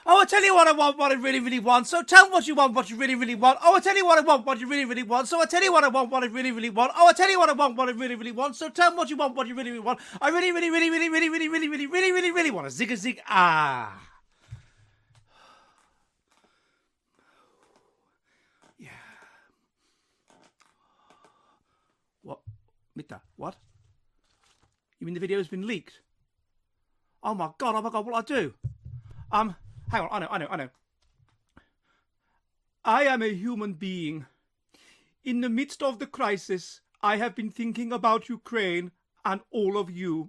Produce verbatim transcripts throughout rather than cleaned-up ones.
Oh, I tell you what I want, what I really, really want. So tell me what you want, what you really, really want. Oh, I tell you what I want, what you really, really want. So I tell you what I want, what I really, really want. Oh, I tell you what I want, what I really, really want. So tell me what you want, what you really, really want. I really, really, really, really, really, really, really, really, really, really, really want a zig a zig ah. Yeah. What? Mita, what? You mean the video has been leaked? Oh my god, oh my god, what'll I do? Um, hang on, I know, I know, I know. I am a human being. In the midst of the crisis, I have been thinking about Ukraine and all of you.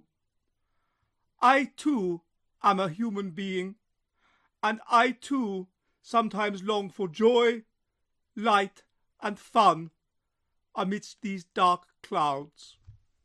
I too am a human being, and I too sometimes long for joy, light, and fun amidst these dark clouds.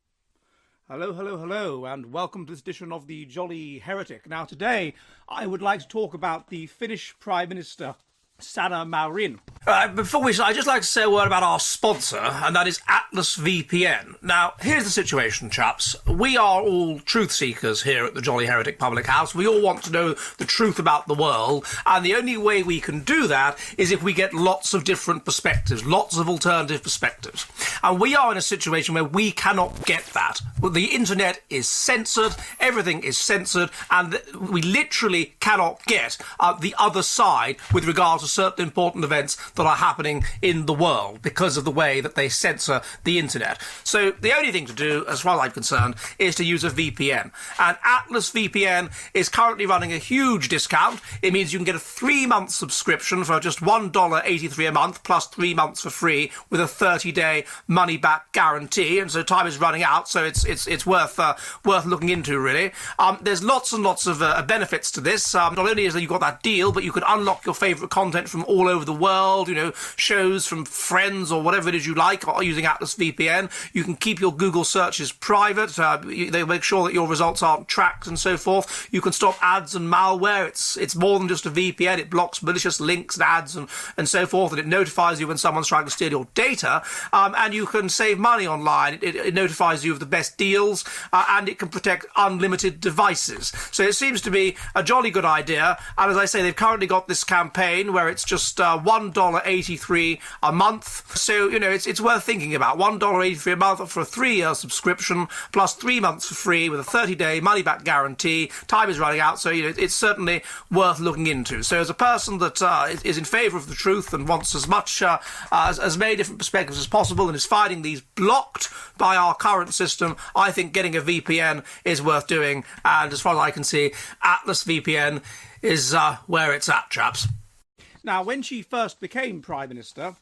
Hello, hello, hello, and welcome to this edition of the Jolly Heretic. Now, today, I would like to talk about the Finnish Prime Minister, Sanna Marin. Uh, before we start, I'd just like to say a word about our sponsor, and that is Atlas V P N. Now, here's the situation, chaps. We are all truth seekers here at the Jolly Heretic Public House. We all want to know the truth about the world, and the only way we can do that is if we get lots of different perspectives, lots of alternative perspectives. And we are in a situation where we cannot get that. The internet is censored, everything is censored, and we literally cannot get uh, the other side with regard to certain important events that are happening in the world because of the way that they censor the internet. So the only thing to do, as far as I'm concerned, is to use a V P N. And Atlas V P N is currently running a huge discount. It means you can get a three-month subscription for just one dollar eighty-three a month, plus three months for free, with a thirty-day money-back guarantee. And so time is running out, so it's it's it's worth uh, worth looking into, really. Um, there's lots and lots of uh, benefits to this. Um, not only is that you've got that deal, but you can unlock your favourite content from all over the world, you know, shows from Friends or whatever it is you like, or using Atlas V P N. You can keep your Google searches private. Uh, they make sure that your results aren't tracked and so forth. You can stop ads and malware. It's it's more than just a V P N. It blocks malicious links and ads and, and so forth, and it notifies you when someone's trying to steal your data. Um, and you can save money online. It, it notifies you of the best deals, uh, and it can protect unlimited devices. So it seems to be a jolly good idea. And as I say, they've currently got this campaign where it's just uh, one dollar eighty-three a month. So, you know, it's it's worth thinking about. one dollar eighty-three a month for a three-year subscription, plus three months for free with a thirty-day money-back guarantee. Time is running out, so, you know, it's certainly worth looking into. So as a person that uh, is in favour of the truth and wants as much, uh, as, as many different perspectives as possible and is finding these blocked by our current system, I think getting a V P N is worth doing. And as far as I can see, Atlas V P N is uh, where it's at, chaps. Now, when she first became Prime Minister,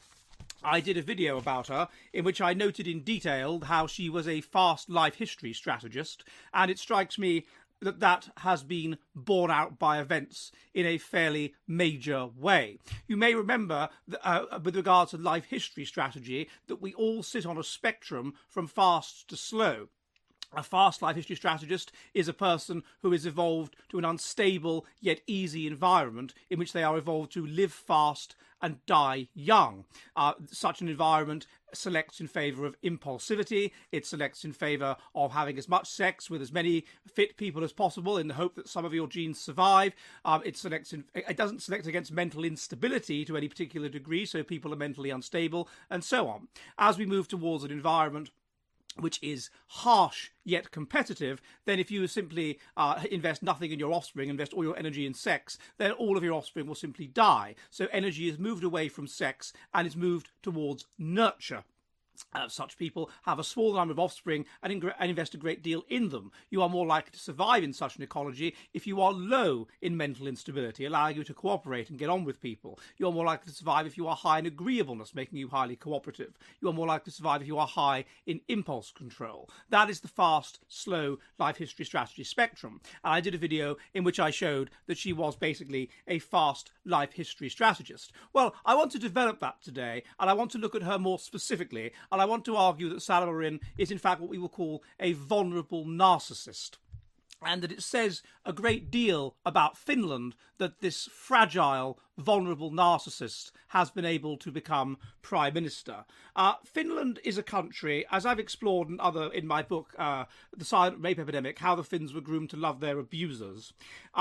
I did a video about her in which I noted in detail how she was a fast life history strategist, and it strikes me that that has been borne out by events in a fairly major way. You may remember, that, uh, with regard to life history strategy, that we all sit on a spectrum from fast to slow. A fast life history strategist is a person who is evolved to an unstable yet easy environment in which they are evolved to live fast and die young. Uh, such an environment selects in favour of impulsivity. It selects in favour of having as much sex with as many fit people as possible in the hope that some of your genes survive. Um, it selects in, it doesn't select against mental instability to any particular degree, so people are mentally unstable, and so on. As we move towards an environment which is harsh yet competitive, then if you simply uh, invest nothing in your offspring, invest all your energy in sex, then all of your offspring will simply die. So energy is moved away from sex and is moved towards nurture. Uh, such people have a small number of offspring and, in- and invest a great deal in them. You are more likely to survive in such an ecology if you are low in mental instability, allowing you to cooperate and get on with people. You are more likely to survive if you are high in agreeableness, making you highly cooperative. You are more likely to survive if you are high in impulse control. That is the fast, slow life history strategy spectrum. And I did a video in which I showed that she was basically a fast life history strategist. Well, I want to develop that today, and I want to look at her more specifically. And I want to argue that Sanna Marin is in fact what we will call a vulnerable narcissist, and that it says a great deal about Finland that this fragile, vulnerable narcissist has been able to become Prime Minister. Uh, Finland is a country, as I've explored in, other, in my book, uh, The Silent Rape Epidemic, How the Finns Were Groomed to Love Their Abusers. Um,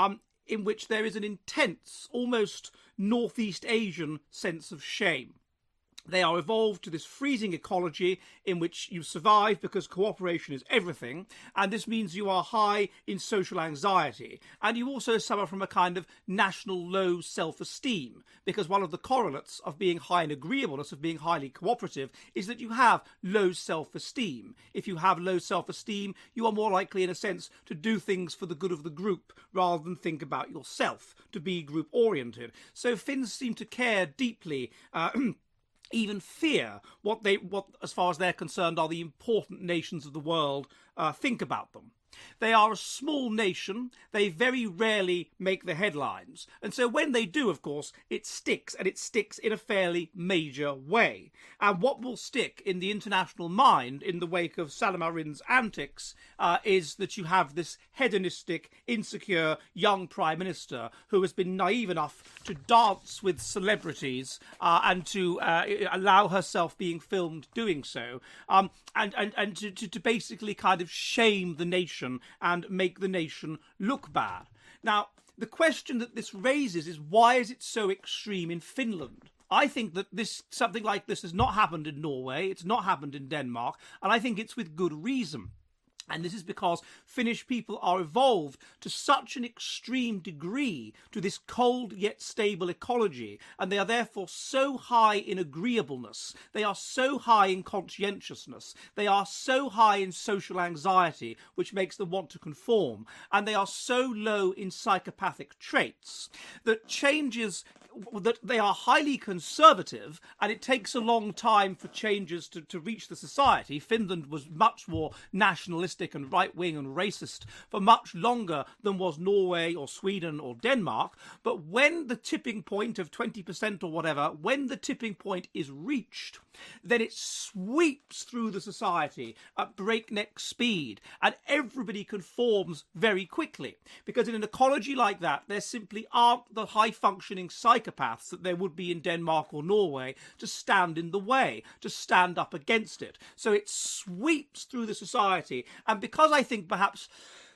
in which there is an intense, almost Northeast Asian sense of shame. They are evolved to this freezing ecology in which you survive because cooperation is everything, and this means you are high in social anxiety. And you also suffer from a kind of national low self-esteem, because one of the correlates of being high in agreeableness, of being highly cooperative, is that you have low self-esteem. If you have low self-esteem, you are more likely, in a sense, to do things for the good of the group rather than think about yourself, to be group-oriented. So Finns seem to care deeply uh, even fear what they, what, as far as they're concerned, are the important nations of the world uh, think about them. They are a small nation. They very rarely make the headlines. And so when they do, of course, it sticks, and it sticks in a fairly major way. And what will stick in the international mind in the wake of Sanna Marin's antics uh, is that you have this hedonistic, insecure young prime minister who has been naive enough to dance with celebrities uh, and to uh, allow herself being filmed doing so, um, and, and, and to, to, to basically kind of shame the nation and make the nation look bad. Now, the question that this raises is, why is it so extreme in Finland? I think that this something like this has not happened in Norway, it's not happened in Denmark, and I think it's with good reason. And this is because Finnish people are evolved to such an extreme degree to this cold yet stable ecology, and they are therefore so high in agreeableness, they are so high in conscientiousness, they are so high in social anxiety, which makes them want to conform, and they are so low in psychopathic traits that changes, that they are highly conservative, and it takes a long time for changes to, to reach the society. Finland was much more nationalistic and right-wing and racist for much longer than was Norway or Sweden or Denmark. But when the tipping point of twenty percent or whatever, when the tipping point is reached, then it sweeps through the society at breakneck speed, and everybody conforms very quickly. Because in an ecology like that, there simply aren't the high-functioning psychopaths that there would be in Denmark or Norway to stand in the way, to stand up against it. So it sweeps through the society. And because I think perhaps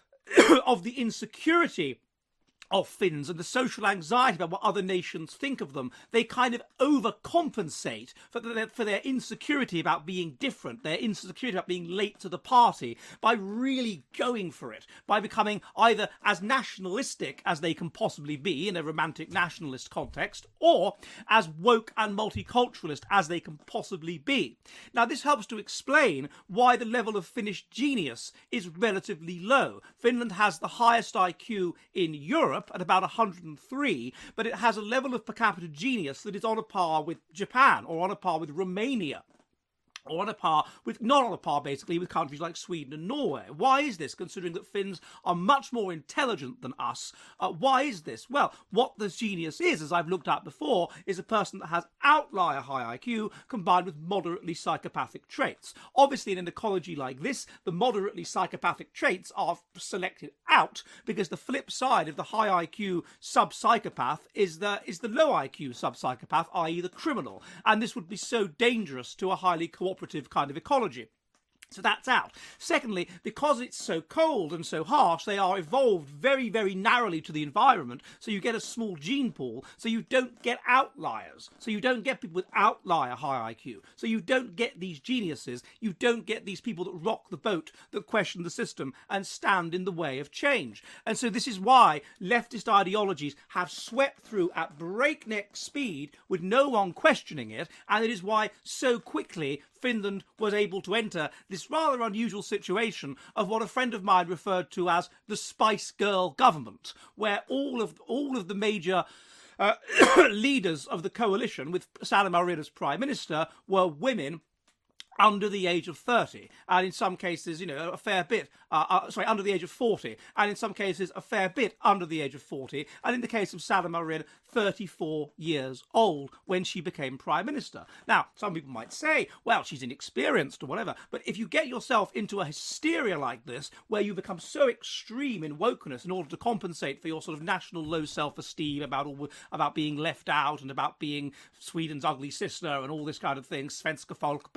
of the insecurity of Finns and the social anxiety about what other nations think of them, they kind of overcompensate for their, for their insecurity about being different, their insecurity about being late to the party, by really going for it, by becoming either as nationalistic as they can possibly be in a romantic nationalist context, or as woke and multiculturalist as they can possibly be. Now, this helps to explain why the level of Finnish genius is relatively low. Finland has the highest I Q in Europe, at about one hundred three, but it has a level of per capita genius that is on a par with Japan, or on a par with Romania, or on a par with, not on a par basically, with countries like Sweden and Norway. Why is this, considering that Finns are much more intelligent than us? Uh, why is this? Well, what the genius is, as I've looked at before, is a person that has outlier high I Q combined with moderately psychopathic traits. Obviously, in an ecology like this, the moderately psychopathic traits are selected out, because the flip side of the high I Q sub-psychopath is the, is the low I Q sub-psychopath, that is the criminal. And this would be so dangerous to a highly cooperative cooperative kind of ecology. So that's out. Secondly, because it's so cold and so harsh, they are evolved very, very narrowly to the environment, so you get a small gene pool, so you don't get outliers. So you don't get people with outlier high I Q. So you don't get these geniuses. You don't get these people that rock the boat, that question the system and stand in the way of change. And so this is why leftist ideologies have swept through at breakneck speed with no one questioning it, and it is why so quickly Finland was able to enter this rather unusual situation of what a friend of mine referred to as the Spice Girl government, where all of all of the major uh, leaders of the coalition, with Sanna Marin as prime minister, were women under the age of thirty, and in some cases, you know, a fair bit, uh, uh, sorry, under the age of forty, and in some cases, a fair bit under the age of forty, and in the case of Sanna Marin, thirty-four years old when she became Prime Minister. Now, some people might say, well, she's inexperienced or whatever, but if you get yourself into a hysteria like this, where you become so extreme in wokeness in order to compensate for your sort of national low self-esteem about all, about being left out and about being Sweden's ugly sister and all this kind of thing, svenska folk, patta folk,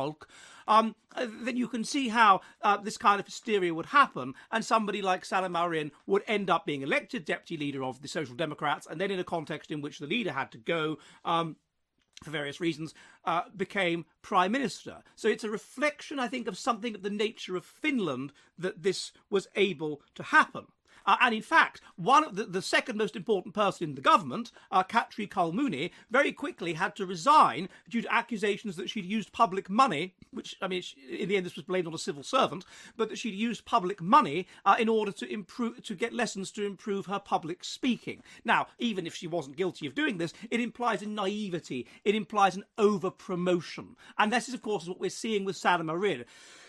folk, um, then you can see how uh, this kind of hysteria would happen, and somebody like Sanna Marin would end up being elected deputy leader of the Social Democrats, and then in a context in which the leader had to go, um, for various reasons, uh, became prime minister. So it's a reflection, I think, of something of the nature of Finland that this was able to happen. Uh, and in fact, one of the, the second most important person in the government, uh, Katri Kulmuni, very quickly had to resign due to accusations that she'd used public money, which, I mean, she, in the end this was blamed on a civil servant, but that she'd used public money uh, in order to improve, to get lessons to improve her public speaking. Now, even if she wasn't guilty of doing this, it implies a naivety, it implies an over-promotion. And this is, of course, what we're seeing with Sanna Marin.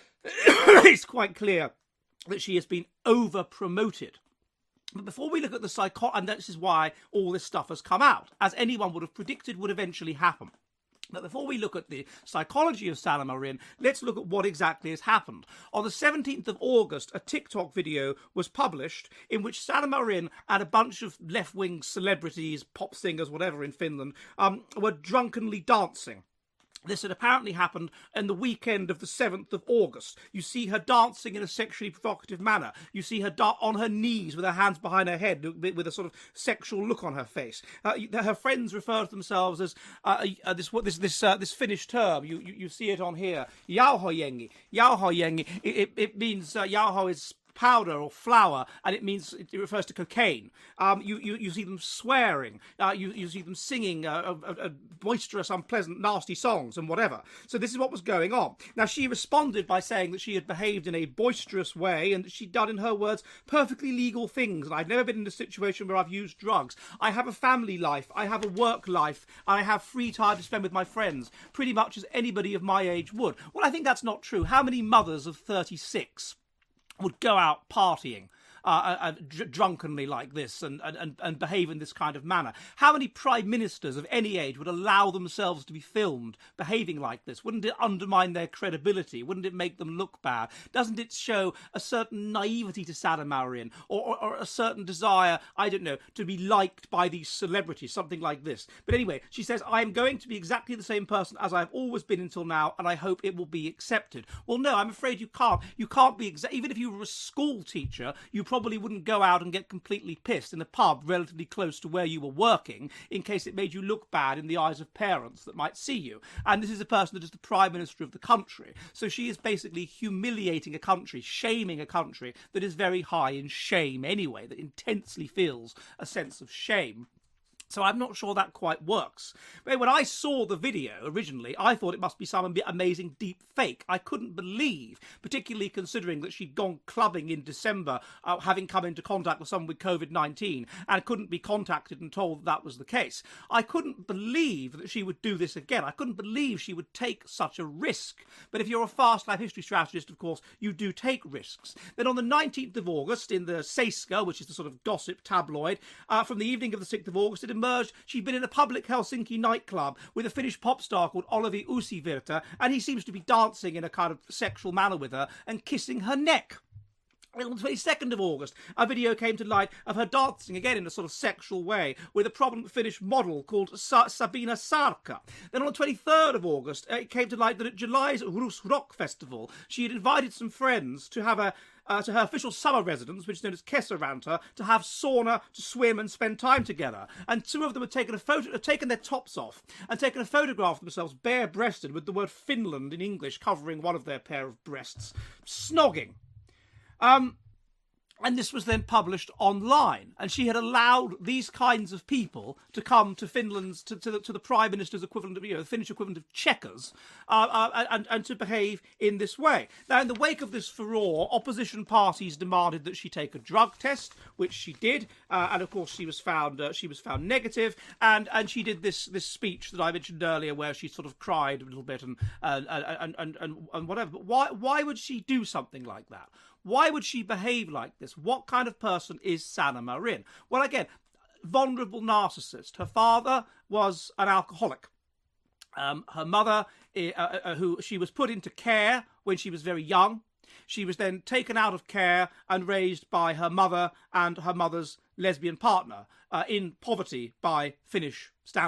It's quite clear that she has been over-promoted. But before we look at the psycho, and this is why all this stuff has come out, as anyone would have predicted would eventually happen. But before we look at the psychology of Sanna Marin, let's look at what exactly has happened. On the seventeenth of August, a TikTok video was published in which Sanna Marin and a bunch of left-wing celebrities, pop singers, whatever in Finland, um, were drunkenly dancing. This had apparently happened in the weekend of the seventh of August. You see her dancing in a sexually provocative manner. You see her da- on her knees with her hands behind her head with a sort of sexual look on her face. Uh, her friends refer to themselves as uh, uh, this this this uh, this Finnish term. You, you you see it on here. Jauhojengi. Jauhojengi. It, it, it means uh, jauho is powder or flour, and it means it refers to cocaine. Um, you, you you see them swearing. Uh, you you see them singing uh, uh, uh, boisterous, unpleasant, nasty songs and whatever. So this is what was going on. Now she responded by saying that she had behaved in a boisterous way and that she'd done, in her words, perfectly legal things. And I've never been in a situation where I've used drugs. I have a family life. I have a work life. And I have free time to spend with my friends, pretty much as anybody of my age would. Well, I think that's not true. How many mothers of thirty-six would go out partying uh, uh, dr- drunkenly like this and, and, and behave in this kind of manner? How many prime ministers of any age would allow themselves to be filmed behaving like this? Wouldn't it undermine their credibility? Wouldn't it make them look bad? Doesn't it show a certain naivety to Sanna Marin, or, or, or a certain desire, I don't know, to be liked by these celebrities, something like this? But anyway, she says, I am going to be exactly the same person as I've always been until now, and I hope it will be accepted. Well, no, I'm afraid you can't. You can't be, exa- even if you were a school teacher, you probably wouldn't go out and get completely pissed in a pub relatively close to where you were working in case it made you look bad in the eyes of parents that might see you. And this is a person that is the Prime Minister of the country. So she is basically humiliating a country, shaming a country that is very high in shame anyway, that intensely feels a sense of shame. So I'm not sure that quite works. But when I saw the video originally, I thought it must be some amazing deep fake. I couldn't believe, particularly considering that she'd gone clubbing in December, uh, having come into contact with someone with covid nineteen, and couldn't be contacted and told that, that was the case. I couldn't believe that she would do this again. I couldn't believe she would take such a risk. But if you're a fast life history strategist, of course, you do take risks. Then on the nineteenth of August, in the Seiska, which is the sort of gossip tabloid, uh, from the evening of the sixth of August, it emerged she'd been in a public Helsinki nightclub with a Finnish pop star called Olavi Uusivirta, and he seems to be dancing in a kind of sexual manner with her and kissing her neck. On the twenty-second of August, a video came to light of her dancing again in a sort of sexual way with a prominent Finnish model called Sa- Sabina Sarka. Then on the twenty-third of August, it came to light that at July's Rus Rock Festival, she had invited some friends to have a Uh, to her official summer residence, which is known as Kesäranta, to have sauna, to swim and spend time together. And two of them had taken a photo, had taken their tops off and taken a photograph of themselves bare-breasted with the word Finland in English covering one of their pair of breasts, snogging. Um... And this was then published online. And she had allowed these kinds of people to come to Finland's, to, to, the, to the Prime Minister's equivalent of, you know, the Finnish equivalent of checkers, uh, uh, and, and to behave in this way. Now, in the wake of this furore, opposition parties demanded that she take a drug test, which she did. Uh, and of course, she was found, uh, she was found negative. And, and she did this, this speech that I mentioned earlier, where she sort of cried a little bit and, uh, and, and, and, and whatever. But why, why would she do something like that? Why would she behave like this? What kind of person is Sanna Marin? Well, again, vulnerable narcissist. Her father was an alcoholic. Um, her mother, uh, uh, who she was put into care when she was very young. She was then taken out of care and raised by her mother and her mother's lesbian partner uh, in poverty by Finnish standards.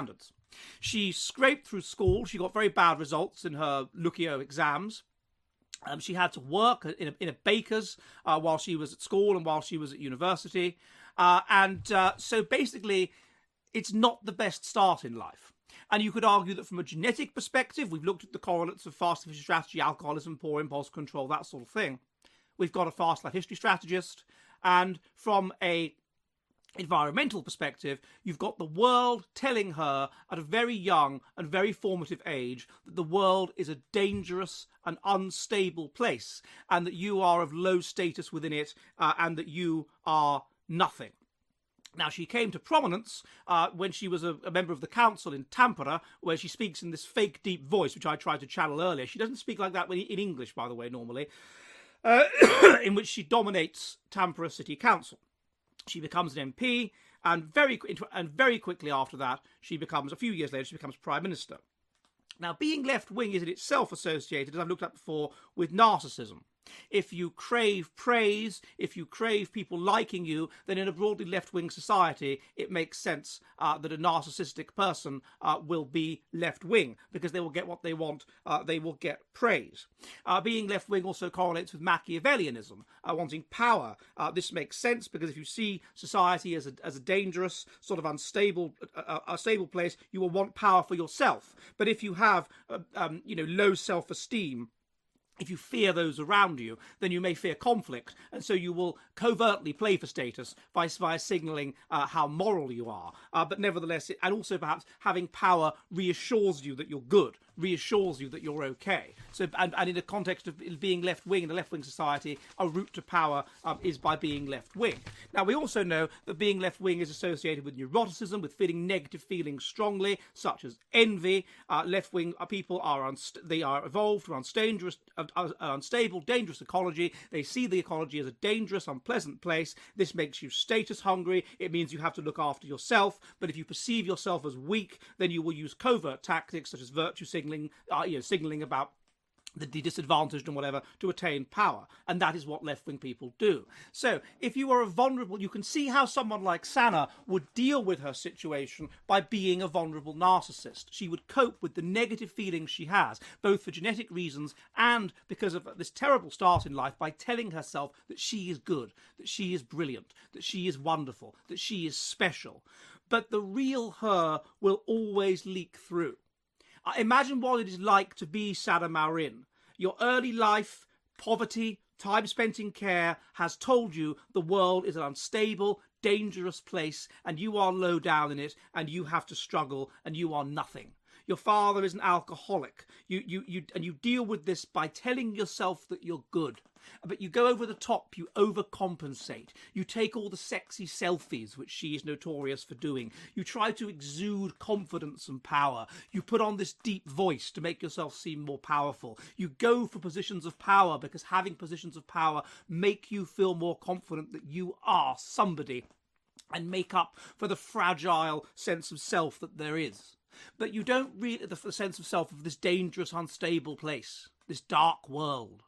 She scraped through school. She got very bad results in her Lukio exams. Um, she had to work in a, in a baker's uh, while she was at school and while she was at university. Uh, and uh, so basically, it's not the best start in life. And you could argue that from a genetic perspective, we've looked at the correlates of fast life history strategy, alcoholism, poor impulse control, that sort of thing. We've got a fast life history strategist. And from a environmental perspective, you've got the world telling her at a very young and very formative age that the world is a dangerous and unstable place and that you are of low status within it uh, and that you are nothing. Now, she came to prominence uh, when she was a, a member of the council in Tampere, where she speaks in this fake deep voice, which I tried to channel earlier. She doesn't speak like that when, in English, by the way, normally, uh, in which she dominates Tampere City Council. She becomes an M P, and very and very quickly after that, she becomes, a few years later, she becomes Prime Minister. Now, being left-wing is in itself associated, as I've looked at before, with narcissism. If you crave praise, if you crave people liking you, then in a broadly left-wing society, it makes sense uh, that a narcissistic person uh, will be left-wing, because they will get what they want, uh, they will get praise. Uh, being left-wing also correlates with Machiavellianism, uh, wanting power. Uh, this makes sense, because if you see society as a, as a dangerous, sort of unstable, uh, a stable place, you will want power for yourself. But if you have, uh, um, you know, low self-esteem, if you fear those around you, then you may fear conflict, and so you will covertly play for status by, by signalling uh, how moral you are. Uh, but nevertheless, it, and also perhaps having power reassures you that you're good, reassures you that you're okay. So, and, and in the context of being left-wing in a left-wing society, a route to power um, is by being left-wing. Now, we also know that being left-wing is associated with neuroticism, with feeling negative feelings strongly, such as envy. Uh, left-wing people are unst- they are evolved to undangerous. Uh, Uh, unstable, dangerous ecology. They see the ecology as a dangerous, unpleasant place. This makes you status hungry. It means you have to look after yourself. But if you perceive yourself as weak, then you will use covert tactics such as virtue signaling, uh, you know, signaling about the disadvantaged and whatever to attain power. And that is what left-wing people do. So if you are a vulnerable, you can see how someone like Sanna would deal with her situation by being a vulnerable narcissist. She would cope with the negative feelings she has, both for genetic reasons and because of this terrible start in life, by telling herself that she is good, that she is brilliant, that she is wonderful, that she is special. But the real her will always leak through. Imagine what it is like to be Sanna Marin. Your early life, poverty, time spent in care has told you the world is an unstable, dangerous place, and you are low down in it, and you have to struggle, and you are nothing. Your father is an alcoholic. You, you, you, and you deal with this by telling yourself that you're good. But you go over the top, you overcompensate. You take all the sexy selfies, which she is notorious for doing. You try to exude confidence and power. You put on this deep voice to make yourself seem more powerful. You go for positions of power because having positions of power make you feel more confident that you are somebody and make up for the fragile sense of self that there is. But you don't really the, the sense of self of this dangerous, unstable place, this dark world.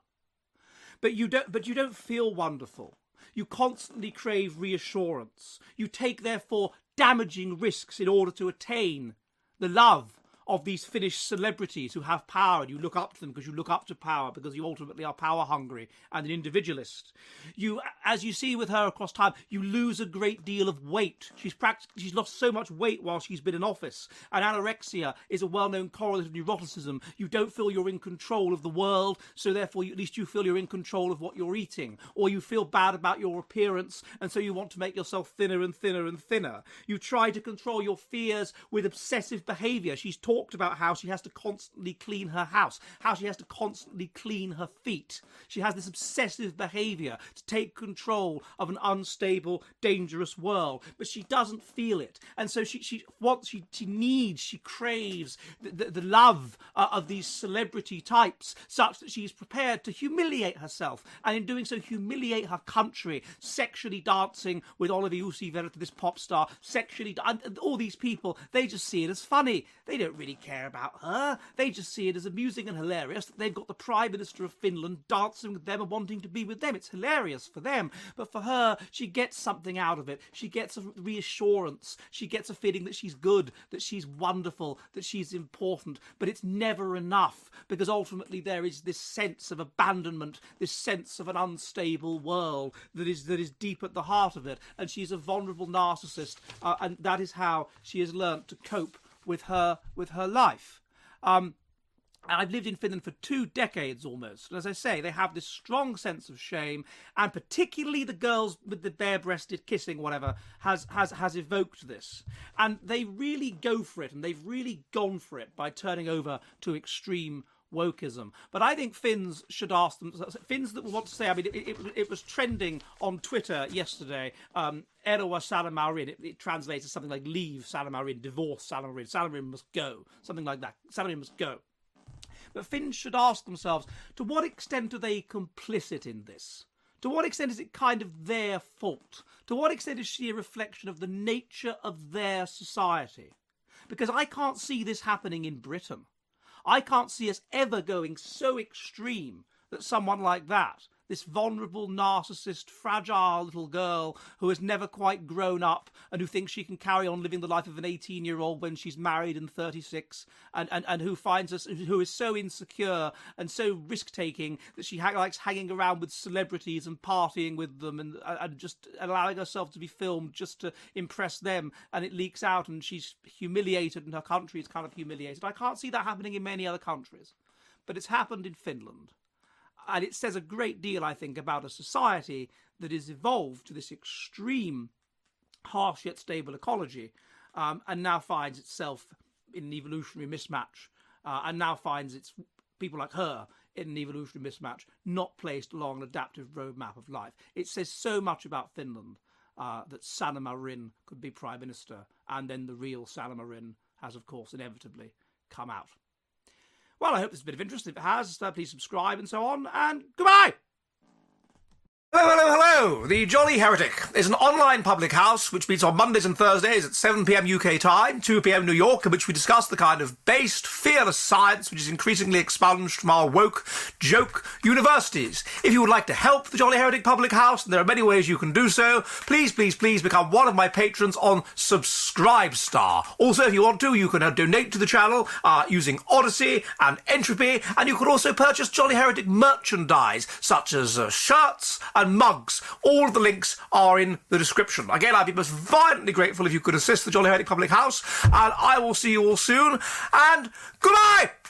But you don't. But you don't feel wonderful. You constantly crave reassurance. You take, therefore, damaging risks in order to attain the love of these Finnish celebrities who have power, and you look up to them because you look up to power, because you ultimately are power hungry and an individualist. You, as you see with her across time, you lose a great deal of weight. She's practically, she's lost so much weight while she's been in office. And anorexia is a well-known correlate of neuroticism. You don't feel you're in control of the world, so therefore you, at least you feel you're in control of what you're eating. Or you feel bad about your appearance, and so you want to make yourself thinner and thinner and thinner. You try to control your fears with obsessive behaviour. She's talked about how she has to constantly clean her house, how she has to constantly clean her feet. She has this obsessive behaviour to take control of an unstable, dangerous world, but she doesn't feel it. And so she she wants, she, she needs, she craves the, the, the love uh, of these celebrity types, such that she's prepared to humiliate herself, and in doing so humiliate her country, sexually dancing with Olavi Uusivirta, this pop star, sexually, and all these people, they just see it as funny. They don't really care about her. They just see it as amusing and hilarious that they've got the Prime Minister of Finland dancing with them and wanting to be with them. It's hilarious for them. But for her, she gets something out of it. She gets a reassurance. She gets a feeling that she's good, that she's wonderful, that she's important. But it's never enough, because ultimately there is this sense of abandonment, this sense of an unstable world that is that is deep at the heart of it. And she's a vulnerable narcissist, uh, and that is how she has learnt to cope with her with her life. Um, and I've lived in Finland for two decades almost. And as I say, they have this strong sense of shame, and particularly the girls with the bare-breasted kissing, whatever, has, has, has evoked this. And they really go for it, and they've really gone for it by turning over to extreme wokeism. But I think Finns should ask them, Finns that want to say, I mean, it, it, it was trending on Twitter yesterday, um, Eroa Sanna Marin, it, it translates as something like leave Sanna Marin, divorce Sanna Marin, Sanna Marin must go, something like that, Sanna Marin must go. But Finns should ask themselves, to what extent are they complicit in this? To what extent is it kind of their fault? To what extent is she a reflection of the nature of their society? Because I can't see this happening in Britain. I can't see us ever going so extreme that someone like that, this vulnerable, narcissist, fragile little girl who has never quite grown up and who thinks she can carry on living the life of an eighteen-year-old when she's married and thirty-six, and, and, and who finds us, who is so insecure and so risk-taking that she ha- likes hanging around with celebrities and partying with them and, and just allowing herself to be filmed just to impress them, and it leaks out and she's humiliated and her country is kind of humiliated. I can't see that happening in many other countries, but it's happened in Finland. And it says a great deal, I think, about a society that is evolved to this extreme, harsh yet stable ecology, um, and now finds itself in an evolutionary mismatch, uh, and now finds its people like her in an evolutionary mismatch, not placed along an adaptive roadmap of life. It says so much about Finland uh, that Sanna Marin could be Prime Minister, and then the real Sanna Marin has, of course, inevitably come out. Well, I hope this is a bit of interest. If it has, uh, please subscribe and so on, and goodbye! Hello, hello, hello! The Jolly Heretic is an online public house which meets on Mondays and Thursdays at seven p m U K time, two p m New York, in which we discuss the kind of based, fearless science which is increasingly expunged from our woke, joke universities. If you would like to help the Jolly Heretic public house, and there are many ways you can do so, please, please, please become one of my patrons on Subscribestar. Also, if you want to, you can uh, donate to the channel uh, using Odyssey and Entropy, and you can also purchase Jolly Heretic merchandise, such as uh, shirts and mugs. All of the links are in the description. Again, I'd be most violently grateful if you could assist the Jolly Heretic Public House, and I will see you all soon, and goodbye!